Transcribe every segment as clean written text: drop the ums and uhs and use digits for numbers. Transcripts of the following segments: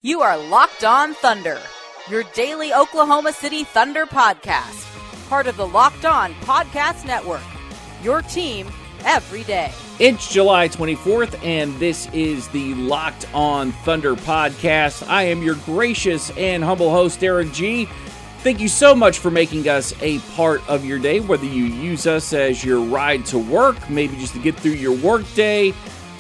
You are Locked On Thunder, your daily Oklahoma City Thunder podcast. Part of the Locked On Podcast Network, your team every day. It's July 24th, and this is the Locked On Thunder podcast. I am your gracious and humble host, Eric G. Thank you so much for making us a part of your day, whether you use us as your ride to work, maybe just to get through your work day,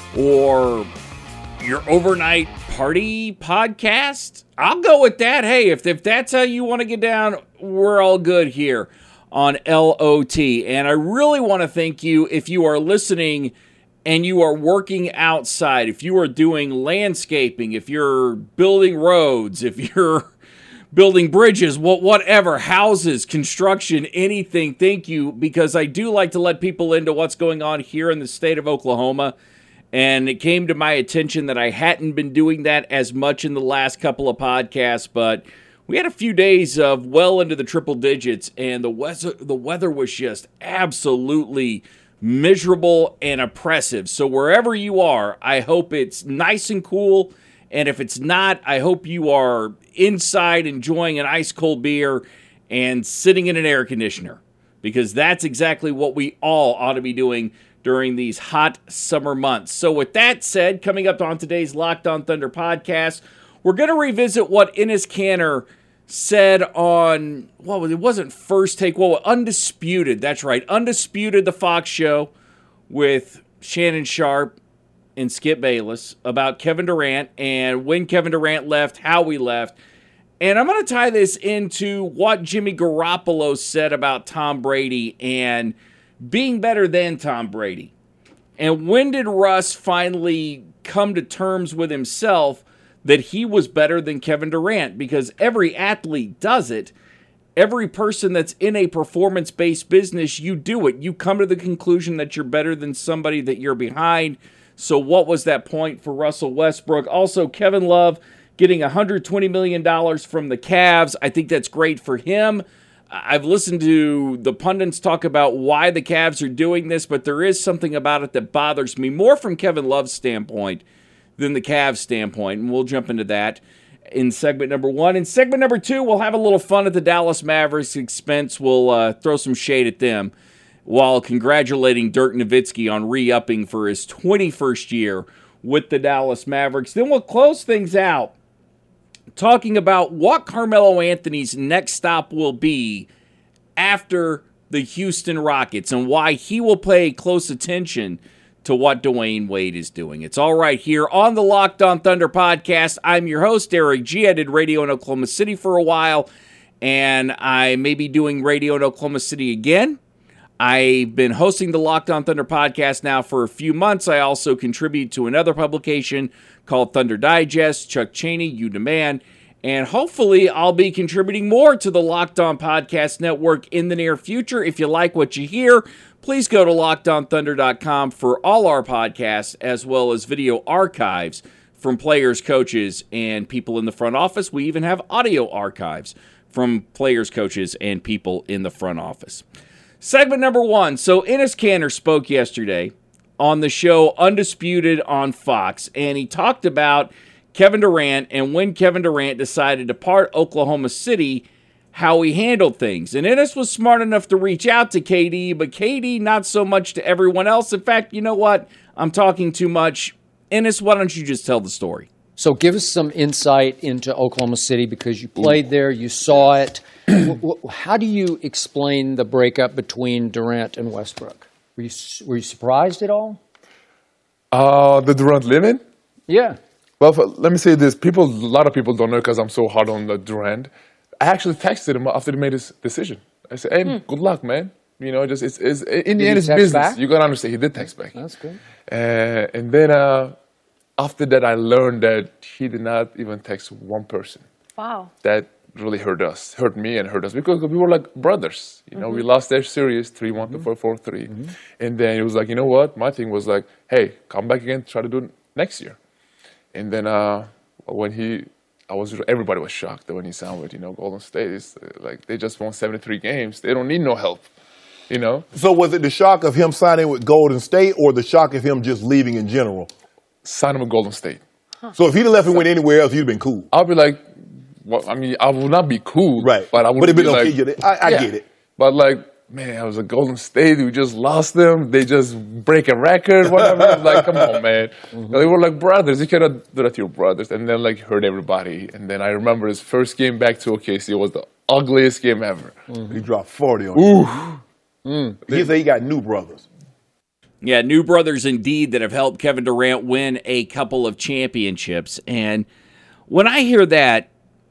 or your overnight party podcast. I'll go with that. Hey, if that's how you want to get down, we're all good here on LOT. And I really want to thank you if you are listening and you are working outside, if you are doing landscaping, if you're building roads, if you're building bridges, whatever, houses, construction, anything. Thank you, because I do like to let people into what's going on here in the state of Oklahoma. And it came to my attention that I hadn't been doing that as much in the last couple of podcasts, but we had a few days of well into the triple digits, and the weather was just absolutely miserable and oppressive. So wherever you are, I hope it's nice and cool, and if it's not, I hope you are inside enjoying an ice cold beer and sitting in an air conditioner, because that's exactly what we all ought to be doing during these hot summer months. So with that said, coming up on today's Locked On Thunder podcast, we're going to revisit what Enes Kanter said on, it wasn't First Take, Undisputed. That's right, Undisputed, the Fox show with Shannon Sharpe and Skip Bayless about Kevin Durant and when Kevin Durant left, how he left. And I'm going to tie this into what Jimmy Garoppolo said about Tom Brady and being better than Tom Brady. And when did Russ finally come to terms with himself that he was better than Kevin Durant? Because every athlete does it. Every person that's in a performance-based business, you do it. You come to the conclusion that you're better than somebody that you're behind. So what was that point for Russell Westbrook? Also, Kevin Love getting $120 million from the Cavs. I think that's great for him. I've listened to the pundits talk about why the Cavs are doing this, but there is something about it that bothers me more from Kevin Love's standpoint than the Cavs' standpoint, and we'll jump into that in segment number one. In segment number two, we'll have a little fun at the Dallas Mavericks' expense. We'll throw some shade at them while congratulating Dirk Nowitzki on re-upping for his 21st year with the Dallas Mavericks. Then we'll close things out talking about what Carmelo Anthony's next stop will be after the Houston Rockets and why he will pay close attention to what Dwayne Wade is doing. It's all right here on the Locked On Thunder podcast. I'm your host, Eric G. I did radio in Oklahoma City for a while, and I may be doing radio in Oklahoma City again. I've been hosting the Locked On Thunder podcast now for a few months. I also contribute to another publication called Thunder Digest. Chuck Cheney, You Demand. And hopefully I'll be contributing more to the Locked On Podcast Network in the near future. If you like what you hear, please go to LockedOnThunder.com for all our podcasts, as well as video archives from players, coaches, and people in the front office. We even have audio archives from players, coaches, and people in the front office. Segment number one. So Enes Kanter spoke yesterday on the show Undisputed on Fox, and he talked about Kevin Durant and when Kevin Durant decided to part Oklahoma City, how he handled things. And Enes was smart enough to reach out to KD, but KD not so much to everyone else. In fact, you know what? I'm talking too much. Enes, why don't you just tell the story? So give us some insight into Oklahoma City, because you played there, you saw it. How do you explain the breakup between Durant and Westbrook? Were you surprised at all? The Durant living? Yeah. Well, let me say this. A lot of people don't know because I'm so hard on the Durant. I actually texted him after he made his decision. I said, hey, good luck, man. You know, just it's in the end, it's business. Back? You got to understand, he did text back. That's good. And then after that, I learned that he did not even text one person. Wow. That really hurt me and hurt us, because we were like brothers. You know, we lost their series 3-1 to 4-3. And then it was like, you know what? My thing was like, hey, come back again, try to do it next year. And then everybody was shocked that when he signed with, Golden State. It's like they just won 73 games. They don't need no help, So was it the shock of him signing with Golden State or the shock of him just leaving in general? Signing with Golden State. So if he'd have left and went anywhere else, you'd have been cool. I'll be like, well, I mean, I would not be cool, Right. But I would it'd be been like, okay. I get it. But like, man, I was at Golden State. We just lost them. They just break a record, whatever. I'm like, come on, man. They were like brothers. You cannot do that to your brothers. And then like hurt everybody. And then I remember his first game back to OKC was the ugliest game ever. He dropped 40 on you. He said he got new brothers. Yeah, new brothers indeed that have helped Kevin Durant win a couple of championships. And when I hear that,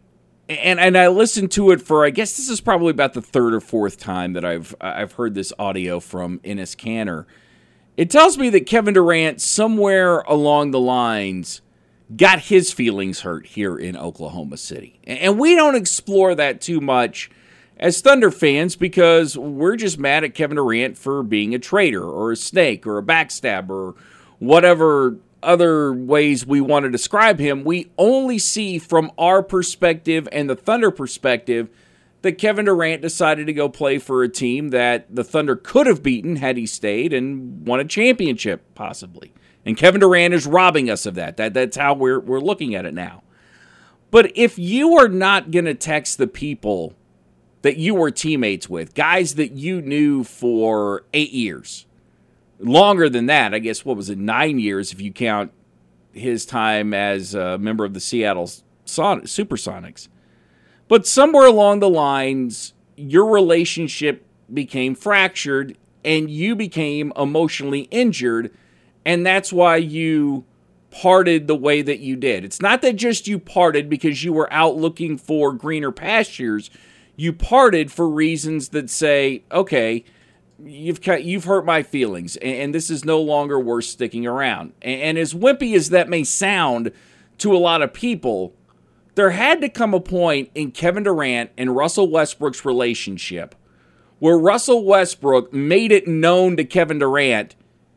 and I listened to it for, I guess this is probably about the third or fourth time that I've heard this audio from Enes Kanter. It tells me that Kevin Durant, somewhere along the lines, got his feelings hurt here in Oklahoma City. And we don't explore that too much as Thunder fans because we're just mad at Kevin Durant for being a traitor or a snake or a backstabber or whatever other ways we want to describe him. We only see from our perspective and the Thunder perspective that Kevin Durant decided to go play for a team that the Thunder could have beaten had he stayed and won a championship, possibly. And Kevin Durant is robbing us of that. That's how we're looking at it now. But if you are not going to text the people that you were teammates with, guys that you knew for 8 years, longer than that, I guess, 9 years if you count his time as a member of the Seattle Supersonics. But somewhere along the lines, your relationship became fractured and you became emotionally injured, and that's why you parted the way that you did. It's not that just you parted because you were out looking for greener pastures. You parted for reasons that say, okay, you've hurt my feelings, and this is no longer worth sticking around. And as wimpy as that may sound to a lot of people, there had to come a point in Kevin Durant and Russell Westbrook's relationship where Russell Westbrook made it known to Kevin Durant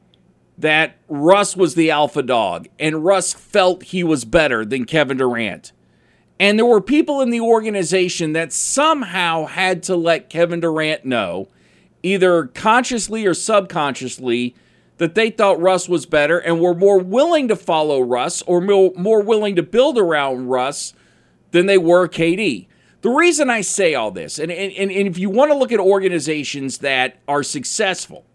that Russ was the alpha dog, and Russ felt he was better than Kevin Durant. And there were people in the organization that somehow had to let Kevin Durant know, either consciously or subconsciously, that they thought Russ was better and were more willing to follow Russ or more willing to build around Russ than they were KD. The reason I say all this, and if you want to look at organizations that are successful,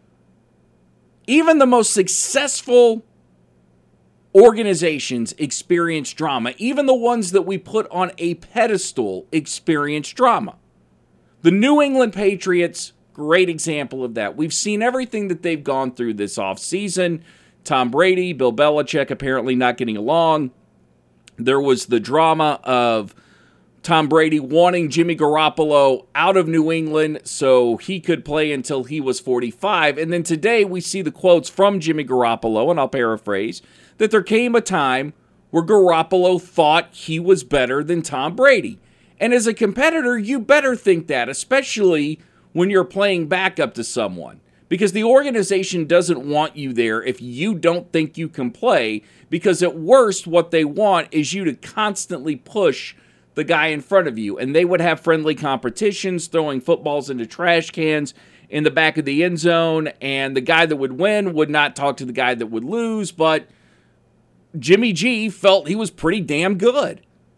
even the most successful organizations experience drama. Even the ones that we put on a pedestal experience drama. The New England Patriots, great example of that. We've seen everything that they've gone through this offseason. Tom Brady, Bill Belichick apparently not getting along. There was the drama of Tom Brady wanting Jimmy Garoppolo out of New England so he could play until he was 45. And then today we see the quotes from Jimmy Garoppolo, and I'll paraphrase, that there came a time where Garoppolo thought he was better than Tom Brady. And as a competitor, you better think that, especially when you're playing backup to someone. Because the organization doesn't want you there if you don't think you can play, because at worst, what they want is you to constantly push the guy in front of you. And they would have friendly competitions, throwing footballs into trash cans in the back of the end zone, and the guy that would win would not talk to the guy that would lose, but Jimmy G felt he was pretty damn good.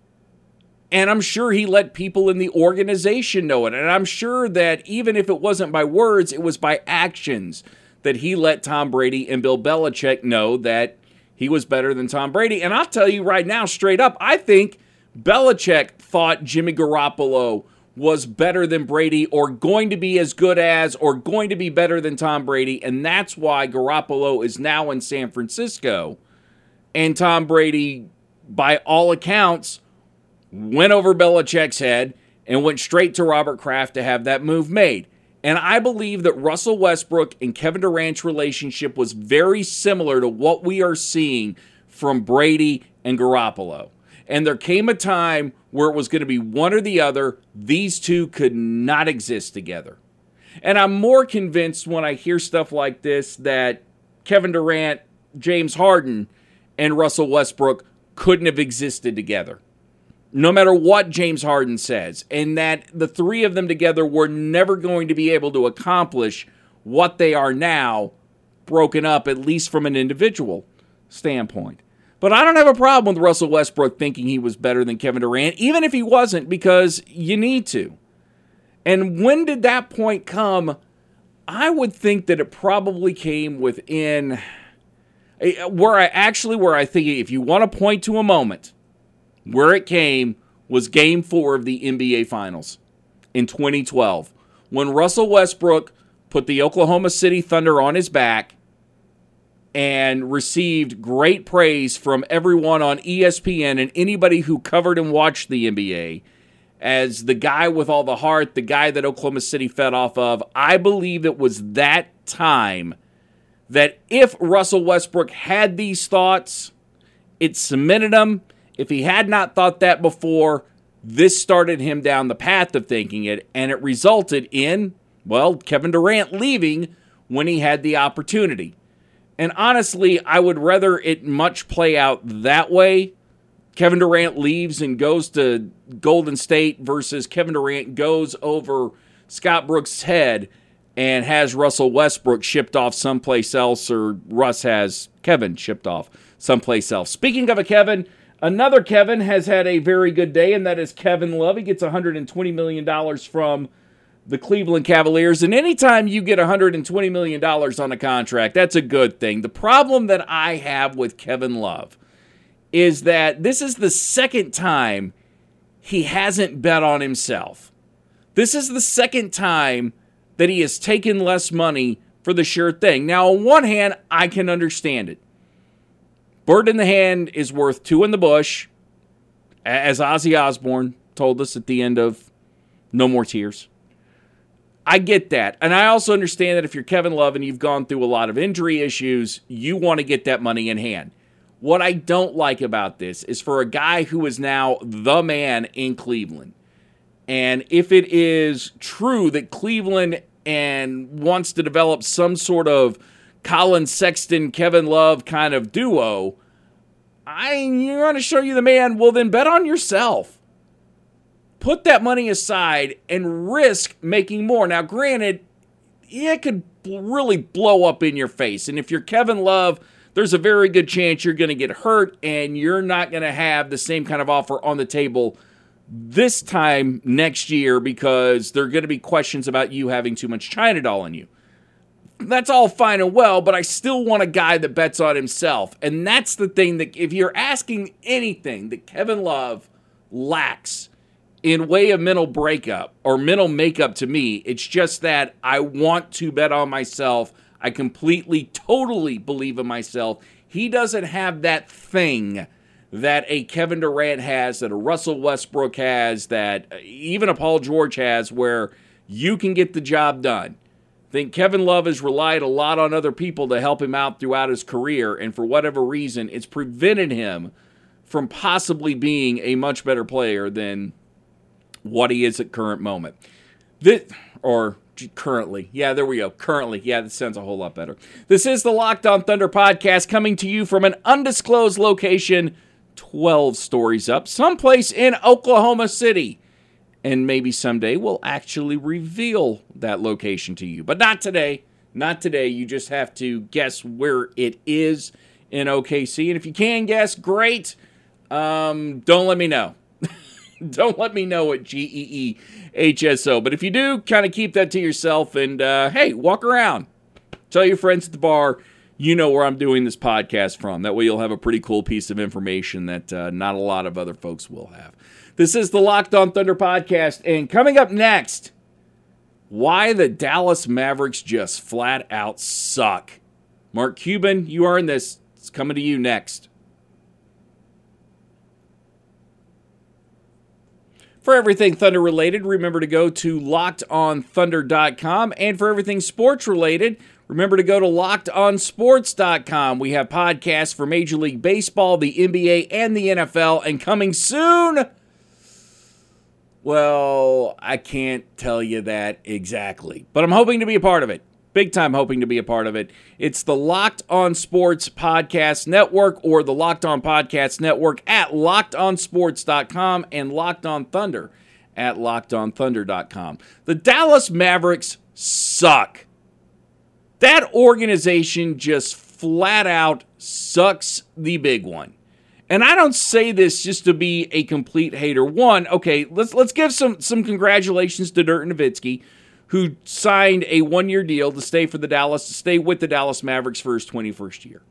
And I'm sure he let people in the organization know it. And I'm sure that even if it wasn't by words, it was by actions that he let Tom Brady and Bill Belichick know that he was better than Tom Brady. And I'll tell you right now, straight up, I think Belichick thought Jimmy Garoppolo was better than Brady, or going to be as good as, or going to be better than Tom Brady. And that's why Garoppolo is now in San Francisco. And Tom Brady, by all accounts, went over Belichick's head and went straight to Robert Kraft to have that move made. And I believe that Russell Westbrook and Kevin Durant's relationship was very similar to what we are seeing from Brady and Garoppolo. And there came a time where it was going to be one or the other. These two could not exist together. And I'm more convinced when I hear stuff like this that Kevin Durant, James Harden, and Russell Westbrook couldn't have existed together, no matter what James Harden says, and that the three of them together were never going to be able to accomplish what they are now, broken up, at least from an individual standpoint. But I don't have a problem with Russell Westbrook thinking he was better than Kevin Durant, even if he wasn't, because you need to. And when did that point come? I would think that it probably came within where I think if you want to point to a moment where it came was Game 4 of the NBA Finals in 2012, when Russell Westbrook put the Oklahoma City Thunder on his back and received great praise from everyone on ESPN and anybody who covered and watched the NBA as the guy with all the heart, the guy that Oklahoma City fed off of. I believe it was that time that if Russell Westbrook had these thoughts, it cemented them. If he had not thought that before, this started him down the path of thinking it, and it resulted in, well, Kevin Durant leaving when he had the opportunity. And honestly, I would rather it much play out that way. Kevin Durant leaves and goes to Golden State versus Kevin Durant goes over Scott Brooks' head and has Russell Westbrook shipped off someplace else, or Russ has Kevin shipped off someplace else. Speaking of a Kevin, another Kevin has had a very good day, and that is Kevin Love. He gets $120 million from the Cleveland Cavaliers, and anytime you get $120 million on a contract, that's a good thing. The problem that I have with Kevin Love is that this is the second time he hasn't bet on himself. This is the second time that he has taken less money for the sure thing. Now, on one hand, I can understand it. Bird in the hand is worth two in the bush, as Ozzy Osbourne told us at the end of No More Tears. I get that. And I also understand that if you're Kevin Love and you've gone through a lot of injury issues, you want to get that money in hand. What I don't like about this is for a guy who is now the man in Cleveland, and if it is true that Cleveland and wants to develop some sort of Colin Sexton, Kevin Love kind of duo, you want to show you the man, well then bet on yourself. Put that money aside and risk making more. Now granted, it could really blow up in your face. And if you're Kevin Love, there's a very good chance you're going to get hurt and you're not going to have the same kind of offer on the table this time next year because there are going to be questions about you having too much China doll in you. That's all fine and well, but I still want a guy that bets on himself. And that's the thing that if you're asking anything that Kevin Love lacks in way of mental breakup or mental makeup to me, it's just that I want to bet on myself. I completely, totally believe in myself. He doesn't have that thing that a Kevin Durant has, that a Russell Westbrook has, that even a Paul George has, where you can get the job done. I think Kevin Love has relied a lot on other people to help him out throughout his career, and for whatever reason, it's prevented him from possibly being a much better player than what he is at current moment. Currently. Yeah, there we go. Currently. Yeah, that sounds a whole lot better. This is the Locked On Thunder podcast coming to you from an undisclosed location 12 stories up, someplace in Oklahoma City. And maybe someday we'll actually reveal that location to you. But not today. Not today. You just have to guess where it is in OKC. And if you can guess, great. Don't let me know. Don't let me know at GEEHSO. But if you do, kind of keep that to yourself and, hey, walk around. Tell your friends at the bar, you know where I'm doing this podcast from. That way you'll have a pretty cool piece of information that not a lot of other folks will have. This is the Locked On Thunder podcast, and coming up next, why the Dallas Mavericks just flat out suck. Mark Cuban, you earned this. It's coming to you next. For everything Thunder related, remember to go to LockedOnThunder.com. And for everything sports related, remember to go to LockedOnSports.com. We have podcasts for Major League Baseball, the NBA, and the NFL. And coming soon, well, I can't tell you that exactly. But I'm hoping to be a part of it. Big time hoping to be a part of it. It's the Locked On Sports Podcast Network, or the Locked On Podcast Network at LockedOnSports.com, and Locked On Thunder at LockedOnThunder.com. The Dallas Mavericks suck. That organization just flat out sucks the big one. And I don't say this just to be a complete hater. One, okay, let's give some congratulations to Dirk Nowitzki, who signed a 1-year deal to stay with the Dallas Mavericks for his 21st year.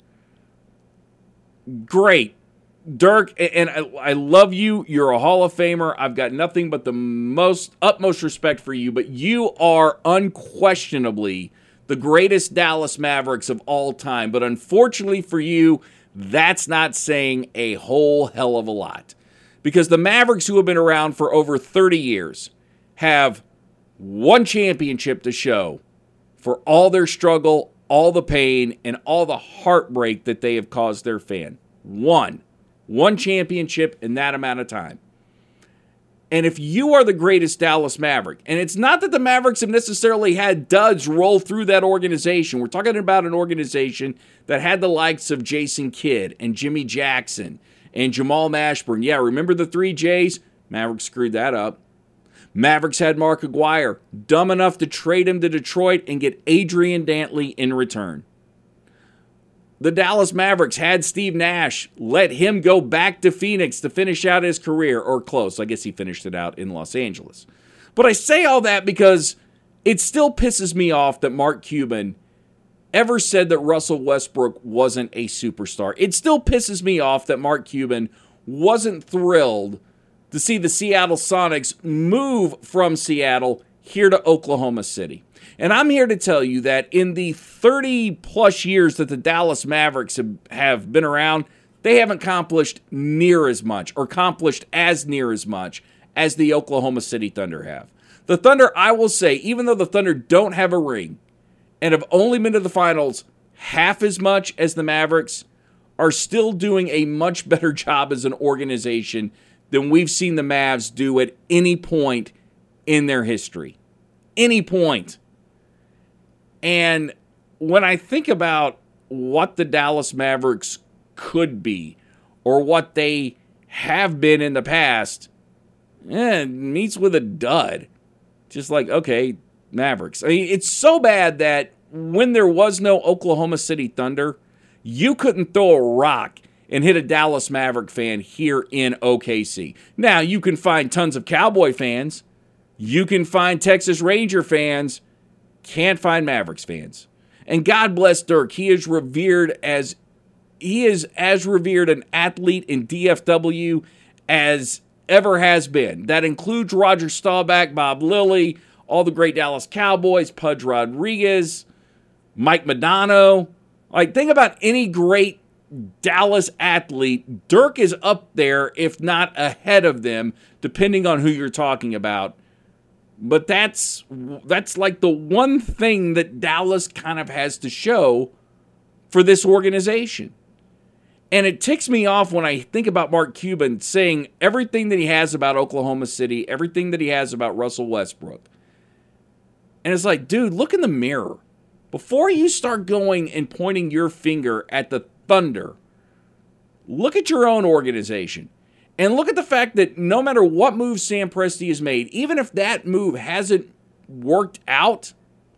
Great. Dirk, and I love you. You're a Hall of Famer. I've got nothing but the utmost respect for you, but you are unquestionably the greatest Dallas Mavericks of all time. But unfortunately for you, that's not saying a whole hell of a lot. Because the Mavericks, who have been around for over 30 years, have one championship to show for all their struggle, all the pain, and all the heartbreak that they have caused their fan. One championship in that amount of time. And if you are the greatest Dallas Maverick, and it's not that the Mavericks have necessarily had duds roll through that organization. We're talking about an organization that had the likes of Jason Kidd and Jimmy Jackson and Jamal Mashburn. Yeah, remember the 3 J's? Mavericks screwed that up. Mavericks had Mark Aguirre, dumb enough to trade him to Detroit and get Adrian Dantley in return. The Dallas Mavericks had Steve Nash, let him go back to Phoenix to finish out his career, or close. I guess he finished it out in Los Angeles. But I say all that because it still pisses me off that Mark Cuban ever said that Russell Westbrook wasn't a superstar. It still pisses me off that Mark Cuban wasn't thrilled to see the Seattle Sonics move from Seattle here to Oklahoma City. And I'm here to tell you that in the 30-plus years that the Dallas Mavericks have been around, they haven't accomplished near as much as the Oklahoma City Thunder have. The Thunder, I will say, even though the Thunder don't have a ring and have only been to the finals half as much as the Mavericks, are still doing a much better job as an organization than we've seen the Mavs do at any point in their history. Any point. And when I think about what the Dallas Mavericks could be or what they have been in the past, it meets with a dud. Just like, okay, Mavericks. I mean, it's so bad that when there was no Oklahoma City Thunder, you couldn't throw a rock and hit a Dallas Maverick fan here in OKC. Now, you can find tons of Cowboy fans. You can find Texas Ranger fans. Can't find Mavericks fans. And God bless Dirk. He is as revered an athlete in DFW as ever has been. That includes Roger Staubach, Bob Lilly, all the great Dallas Cowboys, Pudge Rodriguez, Mike Modano. Like, think about any great Dallas athlete. Dirk is up there, if not ahead of them, depending on who you're talking about. But that's like the one thing that Dallas kind of has to show for this organization. And it ticks me off when I think about Mark Cuban saying everything that he has about Oklahoma City, everything that he has about Russell Westbrook. And it's like, dude, look in the mirror. Before you start going and pointing your finger at the Thunder, look at your own organization. And look at the fact that no matter what move Sam Presti has made, even if that move hasn't worked out,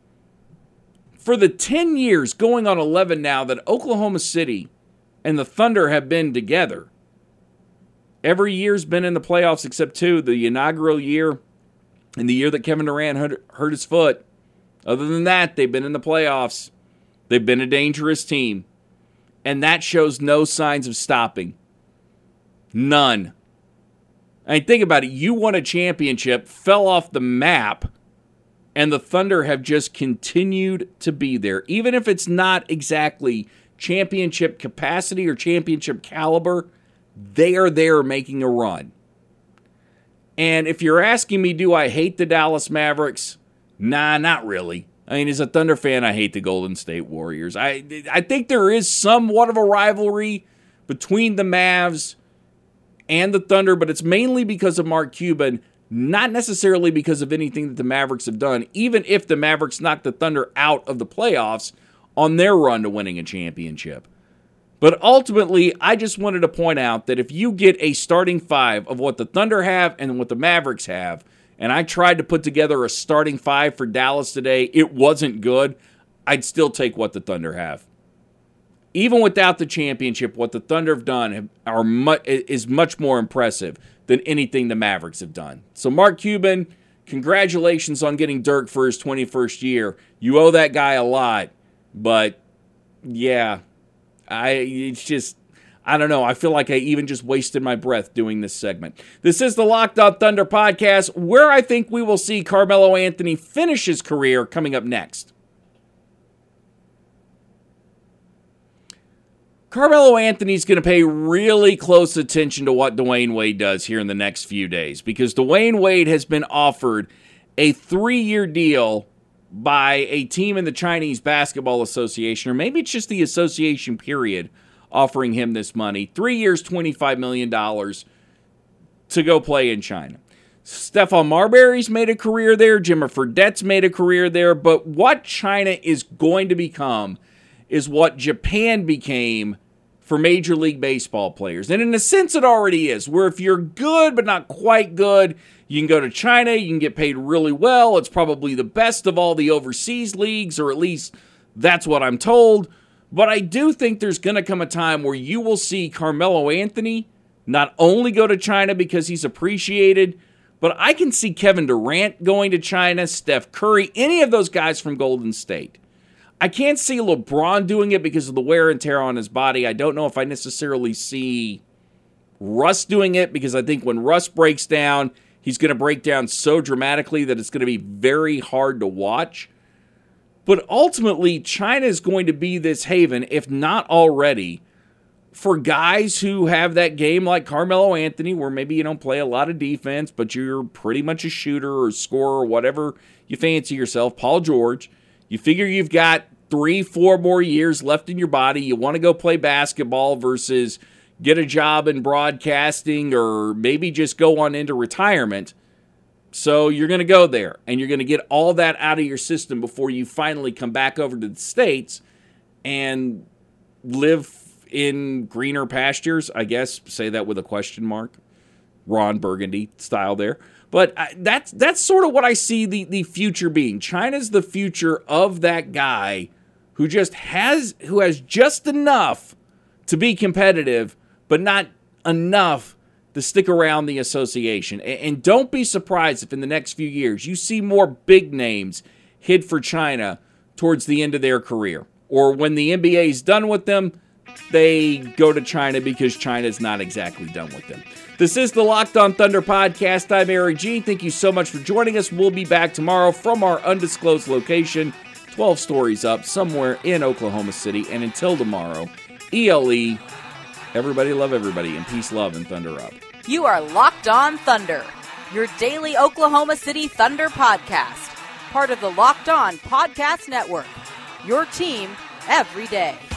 for the 10 years, going on 11 now, that Oklahoma City and the Thunder have been together, every year's been in the playoffs except 2, the inaugural year and the year that Kevin Durant hurt his foot. Other than that, they've been in the playoffs. They've been a dangerous team. And that shows no signs of stopping. None. I mean, think about it. You won a championship, fell off the map, and the Thunder have just continued to be there. Even if it's not exactly championship capacity or championship caliber, they are there making a run. And if you're asking me, do I hate the Dallas Mavericks? Nah, not really. I mean, as a Thunder fan, I hate the Golden State Warriors. I think there is somewhat of a rivalry between the Mavs and the Thunder, but it's mainly because of Mark Cuban, not necessarily because of anything that the Mavericks have done, even if the Mavericks knocked the Thunder out of the playoffs on their run to winning a championship. But ultimately, I just wanted to point out that if you get a starting 5 of what the Thunder have and what the Mavericks have, and I tried to put together a starting 5 for Dallas today, it wasn't good, I'd still take what the Thunder have. even without the championship, what the Thunder have done is much more impressive than anything the Mavericks have done. So Mark Cuban, congratulations on getting Dirk for his 21st year. You owe that guy a lot, but yeah, I don't know. I feel like I even just wasted my breath doing this segment. This is the Locked On Thunder podcast, where I think we will see Carmelo Anthony finish his career coming up next. Carmelo Anthony's going to pay really close attention to what Dwayne Wade does here in the next few days, because Dwayne Wade has been offered a 3-year deal by a team in the Chinese Basketball Association, or maybe it's just the association period, offering him this money. 3 years, $25 million to go play in China. Stephon Marbury's made a career there. Jimmer Fredette's made a career there. But what China is going to become is what Japan became for Major League Baseball players. And in a sense, it already is, where if you're good but not quite good, you can go to China, you can get paid really well. It's probably the best of all the overseas leagues, or at least that's what I'm told. But I do think there's going to come a time where you will see Carmelo Anthony not only go to China because he's appreciated, but I can see Kevin Durant going to China, Steph Curry, any of those guys from Golden State. I can't see LeBron doing it because of the wear and tear on his body. I don't know if I necessarily see Russ doing it, because I think when Russ breaks down, he's going to break down so dramatically that it's going to be very hard to watch. But ultimately, China is going to be this haven, if not already, for guys who have that game like Carmelo Anthony, where maybe you don't play a lot of defense, but you're pretty much a shooter or scorer or whatever you fancy yourself. Paul George. You figure you've got 3-4 more years left in your body. You want to go play basketball versus get a job in broadcasting, or maybe just go on into retirement. So you're going to go there, and you're going to get all that out of your system before you finally come back over to the States and live in greener pastures, I guess. Say that with a question mark. Ron Burgundy style there. But that's sort of what I see the future being. China's the future of that guy who has just enough to be competitive, but not enough to stick around the association. And don't be surprised if in the next few years you see more big names hit for China towards the end of their career. Or when the NBA is done with them, they go to China because China's not exactly done with them. This is the Locked On Thunder podcast. I'm Eric G. Thank you so much for joining us. We'll be back tomorrow from our undisclosed location, 12 stories up, somewhere in Oklahoma City. And until tomorrow, ELE, everybody love everybody, and peace, love, and Thunder up. You are Locked On Thunder, your daily Oklahoma City Thunder podcast. Part of the Locked On Podcast Network, your team every day.